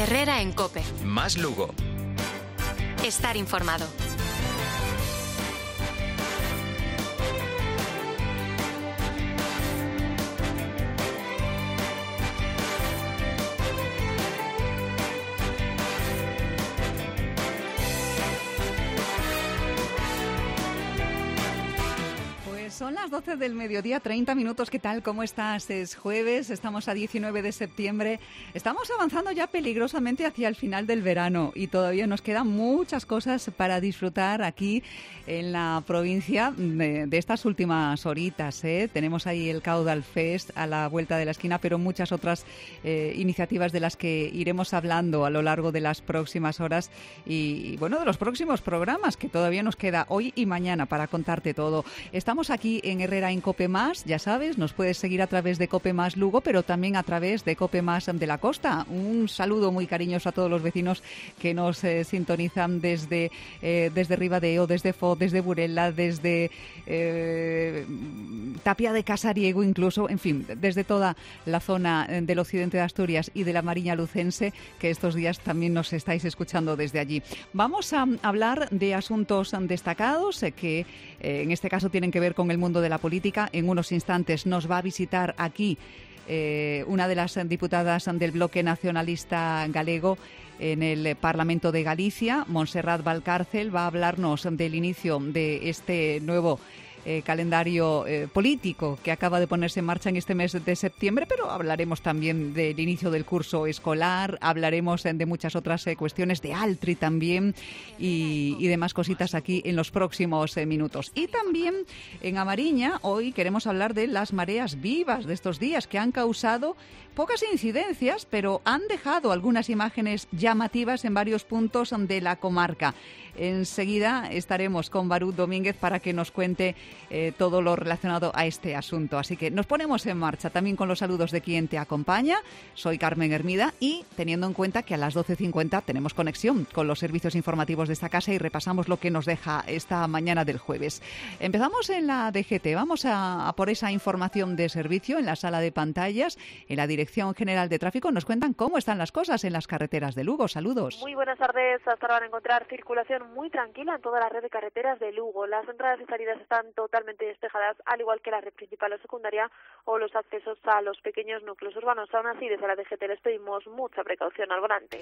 Herrera en COPE. Más Lugo. Estar informado. Son las 12 del mediodía, 30 minutos. ¿Qué tal? ¿Cómo estás? Es jueves, estamos a 19 de septiembre. Estamos avanzando ya peligrosamente hacia el final del verano y todavía nos quedan muchas cosas para disfrutar aquí en la provincia de estas últimas horitas, ¿eh? Tenemos ahí el Caudal Fest a la vuelta de la esquina, pero muchas otras iniciativas de las que iremos hablando a lo largo de las próximas horas y bueno, de los próximos programas que todavía nos queda hoy y mañana para contarte todo. Estamos aquí en Herrera en COPE+, ya sabes, nos puedes seguir a través de COPE+ Lugo, pero también a través de COPE+ de la Costa. Un saludo muy cariñoso a todos los vecinos que nos sintonizan desde Ribadeo, desde Foz, desde Burela, desde Tapia de Casariego incluso, en fin, desde toda la zona del occidente de Asturias y de la Mariña Lucense, que estos días también nos estáis escuchando desde allí. Vamos a hablar de asuntos destacados que en este caso tienen que ver con el mundo de la política. En unos instantes nos va a visitar aquí una de las diputadas del bloque nacionalista galego en el Parlamento de Galicia, Montserrat Valcárcel, va a hablarnos del inicio de este nuevo calendario político que acaba de ponerse en marcha en este mes de septiembre, pero hablaremos también del inicio del curso escolar, hablaremos de muchas otras cuestiones, de Altri también y demás cositas aquí en los próximos minutos. Y también en Amariña hoy queremos hablar de las mareas vivas de estos días que han causado pocas incidencias, pero han dejado algunas imágenes llamativas en varios puntos de la comarca. Enseguida estaremos con Barú Domínguez para que nos cuente todo lo relacionado a este asunto. Así que nos ponemos en marcha también con los saludos de quien te acompaña. Soy Carmen Hermida y teniendo en cuenta que a las 12:50 tenemos conexión con los servicios informativos de esta casa y repasamos lo que nos deja esta mañana del jueves. Empezamos en la DGT. Vamos a por esa información de servicio en la sala de pantallas. En la Dirección General de Tráfico nos cuentan cómo están las cosas en las carreteras de Lugo. Saludos. Muy buenas tardes. Hasta ahora van a encontrar circulación muy tranquila en toda la red de carreteras de Lugo. Las entradas y salidas están totalmente despejadas, al igual que la red principal o secundaria o los accesos a los pequeños núcleos urbanos. Aún así, desde la DGT les pedimos mucha precaución al volante.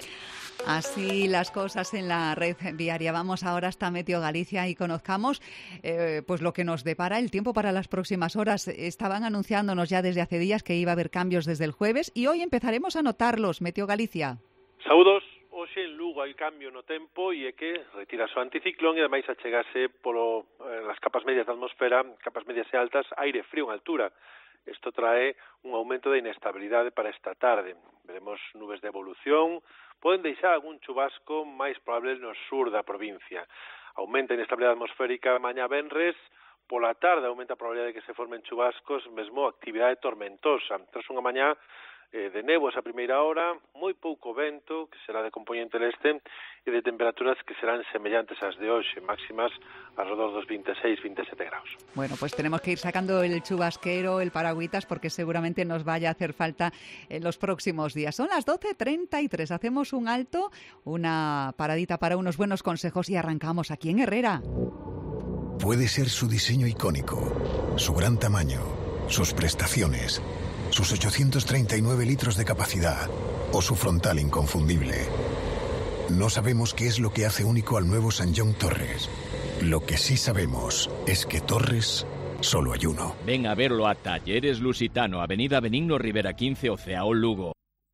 Así las cosas en la red viaria. Vamos ahora hasta Meteo Galicia y conozcamos pues lo que nos depara el tiempo para las próximas horas. Estaban anunciándonos ya desde hace días que iba a haber cambios desde el jueves y hoy empezaremos a notarlos. Meteo Galicia. Saúdos. Hoxe en Lugo hai cambio no tempo e é que retira o anticiclón e ademais achegase polo las capas medias da atmosfera, capas medias e altas, aire frío en altura. Isto trae un aumento de inestabilidade para esta tarde. Veremos nubes de evolución, poden deixar algún chubasco máis probable no sur da provincia. Aumenta a inestabilidade atmosférica mañá venres, pola tarde aumenta a probabilidade de que se formen chubascos, mesmo actividade tormentosa. Tras unha mañá de néboas a primeira hora, moi pouco vento, que será de componente leste, e de temperaturas que serán semellantes ás de hoxe, máximas alrededor dos 26-27 graus. Bueno, pues tenemos que ir sacando el chubasquero, el paragüitas, porque seguramente nos vaya a hacer falta en los próximos días. Son las 12:33, hacemos un alto, una paradita para unos buenos consejos y arrancamos aquí en Herrera. Puede ser su diseño icónico, su gran tamaño, sus prestaciones, sus 839 litros de capacidad o su frontal inconfundible. No sabemos qué es lo que hace único al nuevo Sanyong Torres. Lo que sí sabemos es que Torres solo hay uno. Ven a verlo a Talleres Lusitano, Avenida Benigno Rivera 15, Oceaol, Lugo.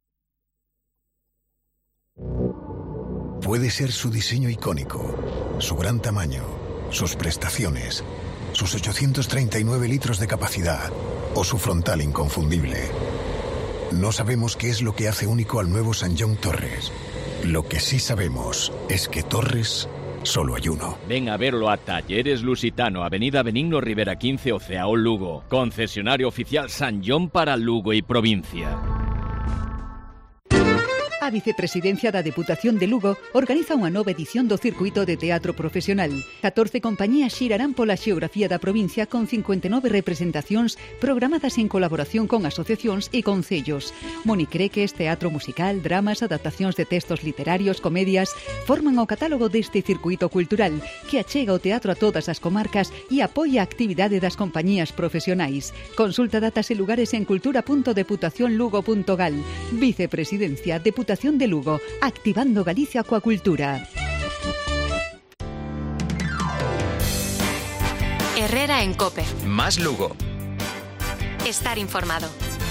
Puede ser su diseño icónico, su gran tamaño, sus prestaciones, sus 839 litros de capacidad o su frontal inconfundible. No sabemos qué es lo que hace único al nuevo Sanyong Torres. Lo que sí sabemos es que Torres solo hay uno. Ven a verlo a Talleres Lusitano, Avenida Benigno Rivera 15, Oceaol, Lugo. Concesionario oficial Sanyong para Lugo y provincia. A Vicepresidencia da Deputación de Lugo organiza unha nova edición do Circuito de Teatro Profesional. 14 compañías xirarán pola xeografía da provincia con 59 representacións programadas en colaboración con asociacións e concellos. Moni cree que este teatro musical, dramas, adaptacións de textos literarios, comedias, forman o catálogo deste circuito cultural que achega o teatro a todas as comarcas e apoia a actividade das compañías profesionais. Consulta datas e lugares en cultura.deputacionlugo.gal. Vicepresidencia, Deputación de Lugo, activando Galicia coa cultura. Herrera en COPE. Más Lugo. Estar informado.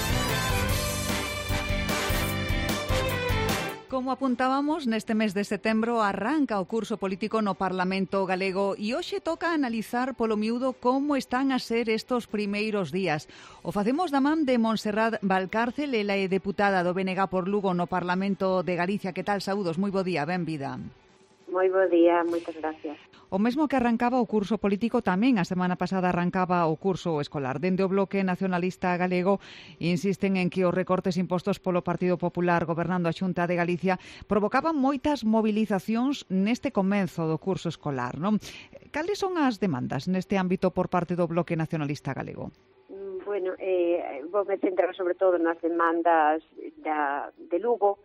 Como apuntábamos, neste mes de setembro arranca o curso político no Parlamento galego e hoxe toca analizar polo miúdo como están a ser estos primeiros días. O facemos da man de Montserrat Valcárcel, ela é deputada do BNG por Lugo no Parlamento de Galicia. Que tal? Saúdos, moi bo día, benvida. Moi bo día, moitas gracias. O mesmo que arrancaba o curso político, tamén a semana pasada arrancaba o curso escolar. Dende o Bloque Nacionalista Galego insisten en que os recortes impostos polo Partido Popular gobernando a Xunta de Galicia provocaban moitas movilizacións neste comenzo do curso escolar, non? Cales son as demandas neste ámbito por parte do Bloque Nacionalista Galego? Bueno, vou me centrar sobre todo nas demandas de Lugo,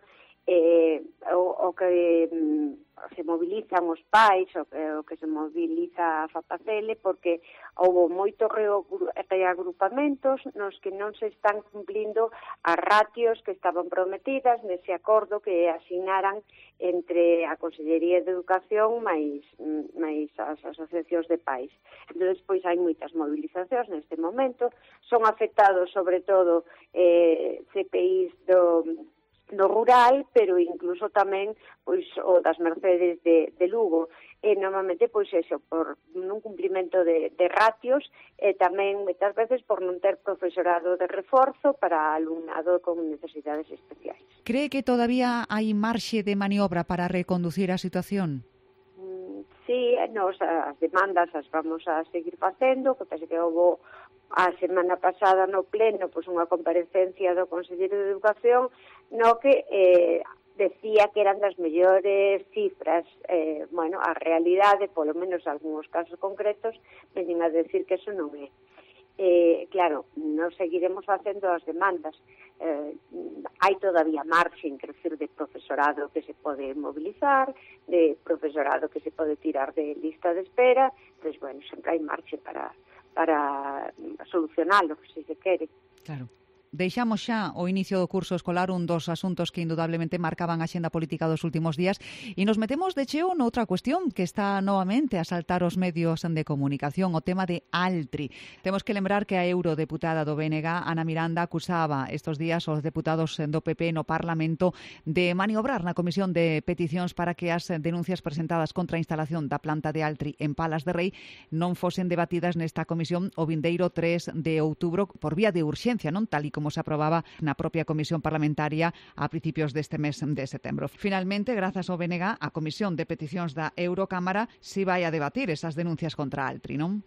o que se mobilizan os pais, o que se moviliza a FAPACEL, porque houve moitos reagrupamentos nos que non se están cumplindo as ratios que estaban prometidas nese acordo que asignaran entre a Consellería de Educación máis as asociacións de pais. Entón, pois hai moitas movilizacións neste momento, son afectados sobre todo CPIs no rural, pero incluso tamén pois o das Mercedes de Lugo. E normalmente pois eso, por un cumprimento de ratios e tamén moitas veces por non ter profesorado de reforzo para alumnado con necesidades especiais. Cree que todavía hai marxe de maniobra para reconducir a situación? Sí, as demandas as vamos a seguir facendo, que parece que houve a semana pasada no pleno pois unha comparecencia do Conselleiro de Educación no que decía que eran das mellores cifras. A realidade, polo menos algúns casos concretos, veñen a decir que eso non é. Claro, non seguiremos facendo as demandas. Hai todavía marxen, quero dicir, de profesorado que se pode mobilizar, de profesorado que se pode tirar de lista de espera, pois, sempre hai marxe para solucionalo, se se quere. Claro. Deixamos xa o inicio do curso escolar, un dos asuntos que indudablemente marcaban a xenda política dos últimos días, e nos metemos de cheo noutra cuestión que está novamente a saltar os medios de comunicación, o tema de Altri. Temos que lembrar que a eurodeputada do BNG, Ana Miranda, acusaba estes días os deputados do PP no Parlamento de maniobrar na Comisión de Peticións para que as denuncias presentadas contra a instalación da planta de Altri en Palas de Rei non fosen debatidas nesta comisión o vindeiro 3 de outubro por vía de urxencia, non tal e como se aprobaba na propia Comisión Parlamentaria a principios deste mes de setembro. Finalmente, grazas ao BNG, a Comisión de Peticións da Eurocámara si vai a debatir esas denuncias contra Altri, non?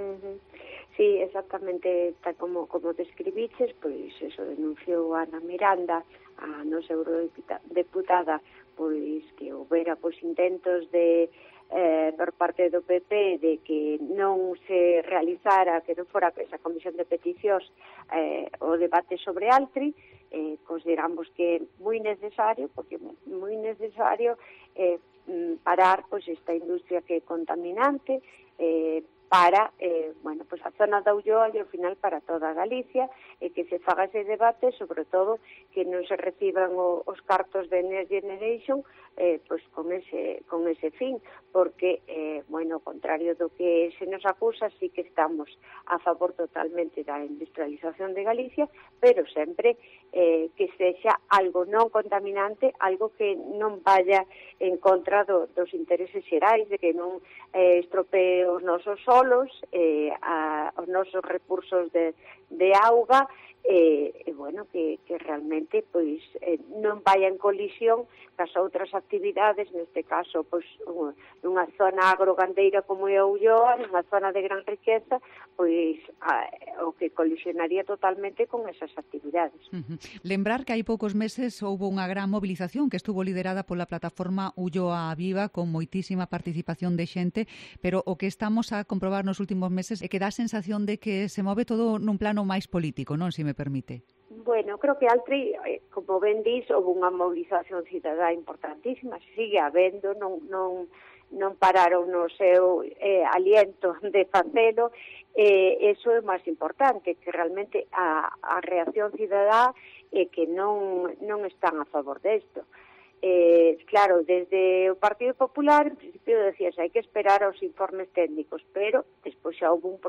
Sí, exactamente tal como describiches, pois eso denunciou Ana Miranda, a nosa eurodeputada, pois que houbera pois intentos de por parte do PP de que non se realizara, que non fora esa comisión de peticións o debate sobre Altri. Consideramos que é moi necesario, porque é moi necesario parar pois esta industria que é contaminante, para a zona da Ulloa e ao final para toda Galicia, e que se faga ese debate, sobre todo que non se reciban os cartos de Next Generation con ese fin, porque ao contrario do que se nos acusa, sí que estamos a favor totalmente da industrialización de Galicia, pero sempre que sexa algo non contaminante, algo que non vaya en contra dos intereses xerais, de que non estropee os nosos solos, os nosos recursos de auga, bueno, que realmente pois non vai en colisión cas outras actividades, neste caso pois nunha zona agrogandeira como é a Ulloa, nunha zona de gran riqueza, pois o que colisionaría totalmente con esas actividades. Lembrar que hai poucos meses houve unha gran movilización que estuvo liderada pola plataforma Ulloa Viva con moitísima participación de xente, pero o que estamos a comprobar nos últimos meses é que dá a sensación de que se move todo nun plano máis político, non, se me permite? Bueno, creo que Altri, como ben dis, houve unha movilización cidadá importantísima, sigue habendo, non pararon no seu aliento de facelo, eso é o máis importante, que realmente a reacción cidadá é que non están a favor desto. Claro, desde o Partido Popular, en principio decías, hai que esperar aos informes técnicos, pero despois xa houve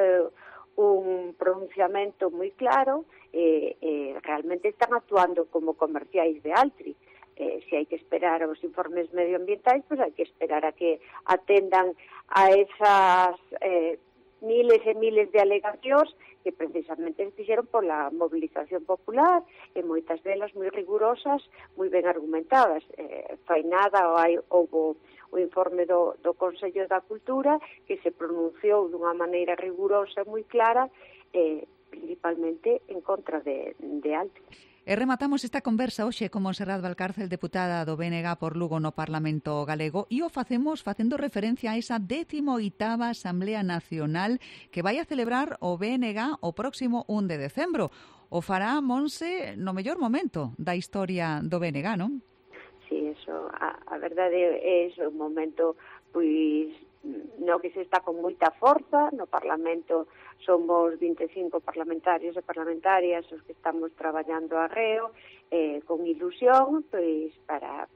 un pronunciamento moi claro, realmente están actuando como comerciais de Altri. Se hai que esperar aos informes medioambientais, pois hai que esperar a que atendan a esas miles e miles de alegacións que precisamente se fixeron pola movilización popular, e moitas delas moi rigurosas, moi ben argumentadas. Fai nada, houve o informe do Consello da Cultura que se pronunciou dunha maneira rigurosa moi clara, principalmente en contra de Altri. E rematamos esta conversa hoxe con Montserrat Valcárcel, deputada do BNG por Lugo no Parlamento Galego, e o facemos facendo referencia a esa 18ª Asamblea Nacional que vai a celebrar o BNG o próximo 1 de decembro. O fará, Monse, no mellor momento da historia do BNG, non? Sí, eso, a verdade é un momento, pois, no que se está con moita forza. No Parlamento somos 25 parlamentarios e parlamentarias os que estamos traballando arreo, con ilusión, pois, para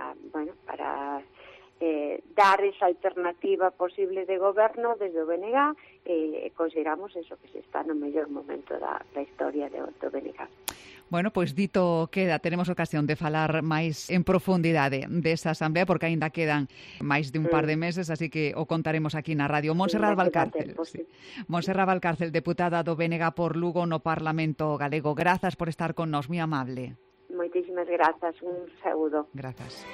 dar esa alternativa posible de goberno desde o BNG, consideramos eso, que se está no mellor momento da historia do BNG. Bueno, pois dito queda, tenemos ocasión de falar máis en profundidade desa asamblea, porque aínda quedan máis de un par de meses, así que o contaremos aquí na radio. Montserrat Valcárcel, Montserrat Valcárcel, deputada do BNG por Lugo no Parlamento Galego. Grazas por estar con nós, moi amable. Moitísimas grazas, un saúdo. Grazas.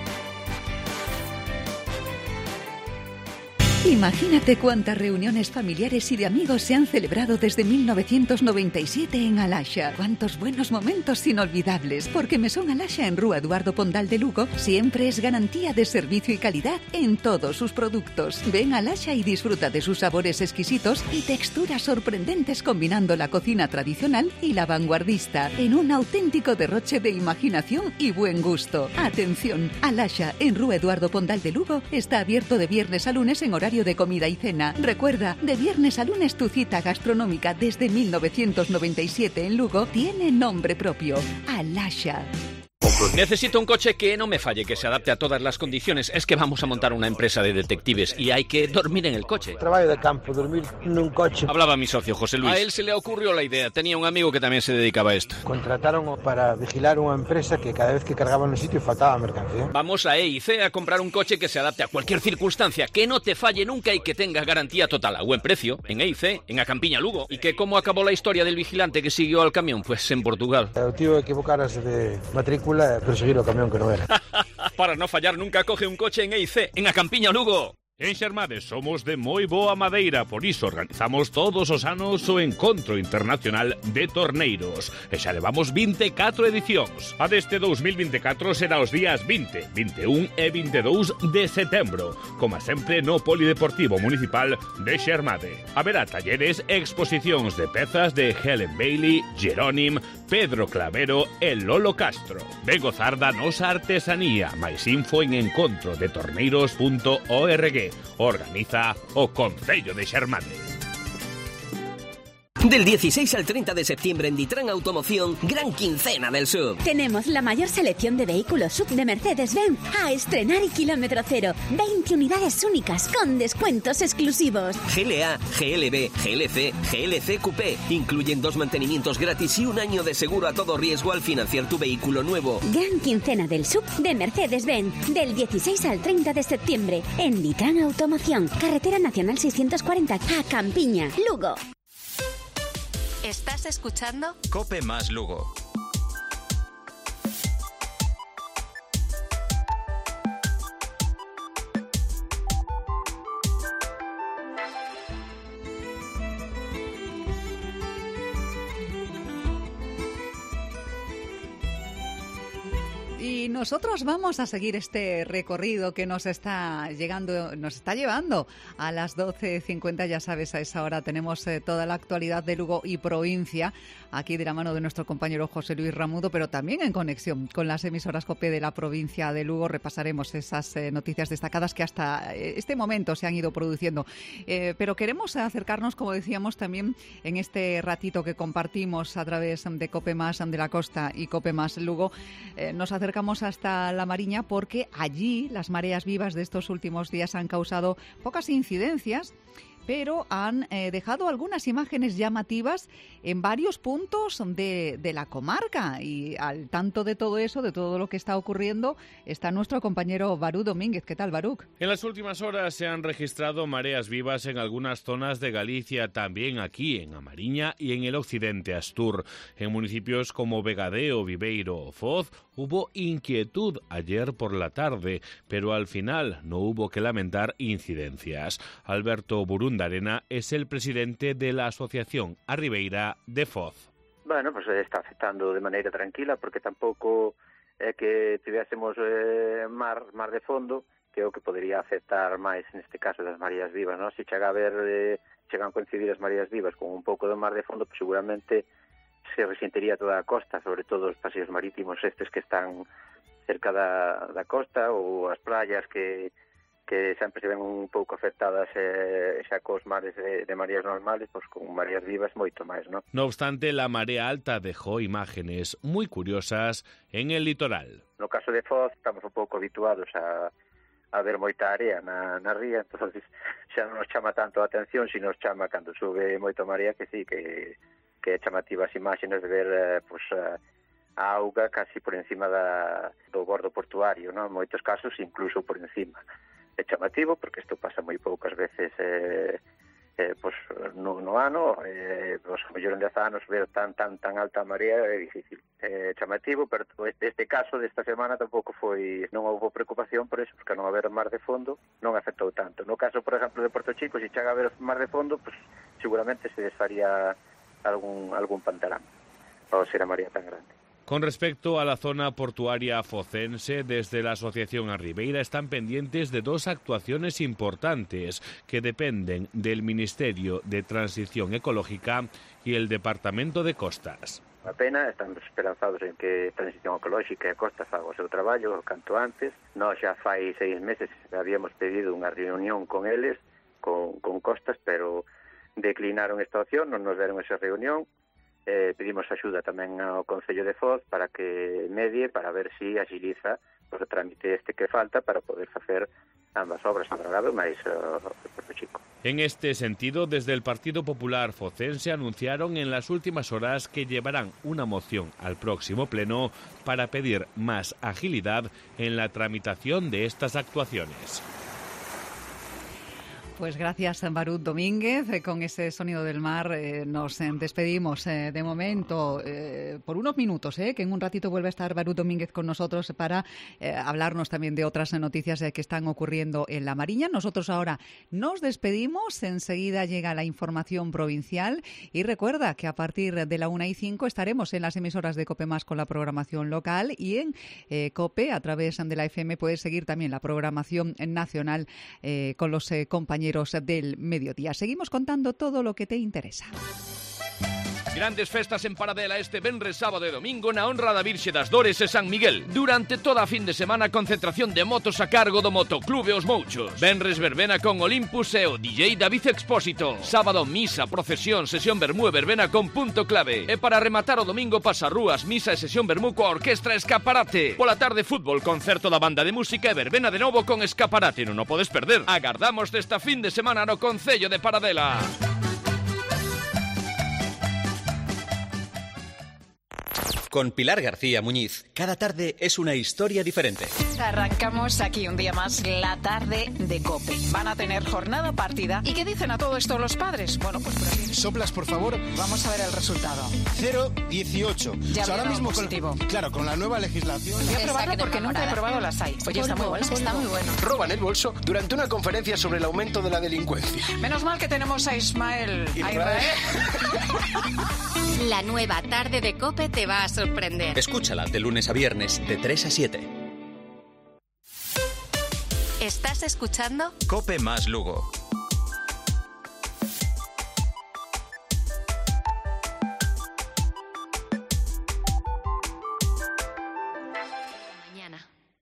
Imagínate cuántas reuniones familiares y de amigos se han celebrado desde 1997 en Alasha. Cuántos buenos momentos inolvidables, porque Mesón Alasha en Rúa Eduardo Pondal de Lugo siempre es garantía de servicio y calidad en todos sus productos. Ven a Alasha y disfruta de sus sabores exquisitos y texturas sorprendentes, combinando la cocina tradicional y la vanguardista en un auténtico derroche de imaginación y buen gusto. Atención, Alasha en Rúa Eduardo Pondal de Lugo está abierto de viernes a lunes en horario de comida y cena. Recuerda, de viernes a lunes tu cita gastronómica desde 1997 en Lugo tiene nombre propio: Alasha. Necesito un coche que no me falle, que se adapte a todas las condiciones. Es que vamos a montar una empresa de detectives y hay que dormir en el coche. Trabajo de campo, dormir en un coche. Hablaba mi socio, José Luis. A él se le ocurrió la idea. Tenía un amigo que también se dedicaba a esto. Contrataron para vigilar una empresa que cada vez que cargaban un sitio faltaba mercancía. Vamos a EIC a comprar un coche que se adapte a cualquier circunstancia, que no te falle nunca y que tenga garantía total a buen precio. En EIC, en A Campiña, Lugo. ¿Y que cómo acabó la historia del vigilante que siguió al camión? Pues en Portugal. El tío equivocarse de matrícula, perseguir el camión que no era. Para no fallar nunca, coge un coche en EIC, en A Campiña, Lugo. En Xermade somos de moi boa madeira, por iso organizamos todos os anos o Encontro Internacional de Torneiros. E xa levamos 24 edicións. A deste 2024 será os días 20, 21 e 22 de setembro, como sempre no Polideportivo Municipal de Xermade. Haberá talleres e exposicións de pezas de Helen Bailey, Jerónim, Pedro Clavero e Lolo Castro. Ve gozar da nosa artesanía. Mais info en encontrodetorneiros.org. Organiza o Concello de Xermade. Del 16 al 30 de septiembre en Ditran Automoción, Gran Quincena del SUV. Tenemos la mayor selección de vehículos SUV de Mercedes-Benz a estrenar y kilómetro cero. 20 unidades únicas con descuentos exclusivos. GLA, GLB, GLC, GLC Coupé. Incluyen 2 mantenimientos gratis y un año de seguro a todo riesgo al financiar tu vehículo nuevo. Gran Quincena del SUV de Mercedes-Benz. Del 16 al 30 de septiembre en Ditran Automoción. Carretera Nacional 640 a Campiña, Lugo. Estás escuchando COPE más Lugo. Y nosotros vamos a seguir este recorrido que nos está llevando a las 12:50. Ya sabes, a esa hora tenemos toda la actualidad de Lugo y provincia, aquí de la mano de nuestro compañero José Luis Ramudo, pero también en conexión con las emisoras COPE de la provincia de Lugo. Repasaremos esas noticias destacadas que hasta este momento se han ido produciendo. Pero queremos acercarnos, como decíamos, también en este ratito que compartimos a través de COPE más de la Costa y COPE más Lugo. Nos acercamos hasta La Mariña porque allí las mareas vivas de estos últimos días han causado pocas incidencias, pero han dejado algunas imágenes llamativas en varios puntos de la comarca. Y al tanto de todo eso, de todo lo que está ocurriendo, está nuestro compañero Barú Domínguez. ¿Qué tal, Barú? En las últimas horas se han registrado mareas vivas en algunas zonas de Galicia, también aquí en A Mariña y en el occidente Astur. En municipios como Vegadeo, Viveiro o Foz hubo inquietud ayer por la tarde, pero al final no hubo que lamentar incidencias. Alberto Burundarena es el presidente de la Asociación Arribeira de Foz. Bueno, pues está afectando de maneira tranquila, porque tampouco é que tivésemos mar de fondo, que é o que podería afectar máis neste caso das mareas vivas, non? Se chega a ver, chegan a coincidir as mareas vivas con un pouco de mar de fondo, pues seguramente se resentiría toda a costa, sobre todo os paseos marítimos estes que están cerca da costa, ou as praias que sempre se ven un pouco afectadas xa cos mares de mareas normales, pois con mareas vivas moito máis, non? No obstante, la marea alta dejó imágenes muy curiosas en el litoral. No caso de Foz, estamos un pouco habituados a ver moita area na ría, entonces xa non nos chama tanto a atención, se nos chama cando sube moito marea, que sí, que é chamativa as imágenes de ver a auga casi por encima do bordo portuario, non? En moitos casos incluso por encima. É chamativo porque isto pasa moi poucas veces no ano, a mellor en 10 anos ver tan alta marea é difícil. É chamativo, pero este caso desta semana tampouco non houve preocupación por eso, porque non haber mar de fondo non afectou tanto. No caso, por exemplo, de Porto Chico, se chega a ver mar de fondo, pues seguramente se desfaría algún pantalán ao ser a marea tan grande. Con respecto a la zona portuaria focense, desde la Asociación Arribeira están pendientes de dos actuaciones importantes que dependen del Ministerio de Transición Ecológica y el Departamento de Costas. A pena, estamos esperanzados en que Transición Ecológica e Costas faga o seu traballo canto antes. Nós xa fai 6 meses habíamos pedido unha reunión con eles, con Costas, pero declinaron esta opción, non nos deron esa reunión. Pedimos axuda tamén ao Concello de Foz para que medie, para ver si agiliza o trámite este que falta para poder facer ambas obras, tanto grave máis Porto Chico. En este sentido, desde el Partido Popular focense anunciaron en las últimas horas que llevarán una moción al próximo pleno para pedir más agilidad en la tramitación de estas actuaciones. Pues gracias, Barú Domínguez. Con ese sonido del mar nos despedimos de momento por unos minutos, que en un ratito vuelve a estar Barú Domínguez con nosotros para hablarnos también de otras noticias que están ocurriendo en La Mariña. Nosotros ahora nos despedimos, enseguida llega la información provincial y recuerda que a partir de la 1:05 estaremos en las emisoras de COPE más con la programación local y en COPE a través de la FM puedes seguir también la programación nacional con los compañeros del mediodía. Seguimos contando todo lo que te interesa. Grandes festas en Paradela este venres, sábado e domingo na honra da Virxe das Dores e San Miguel. Durante toda a fin de semana concentración de motos a cargo do Motoclube Os Mouchos. Venres verbena con Olympus e o DJ David Expósito. Sábado misa, procesión, sesión vermú e verbena con Punto Clave. E para rematar o domingo pasarrúas, misa e sesión vermú coa orquestra Escaparate. Pola tarde fútbol, concerto da banda de música e verbena de novo con Escaparate. Non o podes perder. Agardamos desta fin de semana no Concello de Paradela. Con Pilar García Muñiz, cada tarde es una historia diferente. Arrancamos aquí un día más la tarde de COPE. Van a tener jornada partida. ¿Y qué dicen a todo esto los padres? Bueno, pues por aquí... Soplas, por favor. Vamos a ver el resultado. 0,18. Ya o sea, ahora mismo positivo. Claro, con la nueva legislación... Voy a probarlo porque nunca he probado las hay. Oye, está muy bueno. Está muy bueno. Roban el bolso durante una conferencia sobre el aumento de la delincuencia. Menos mal que tenemos a Ismael. La nueva tarde de COPE te va a sorprender. Escúchala de lunes a viernes de 3 a 7. ¿Estás escuchando? COPE más Lugo. Mañana.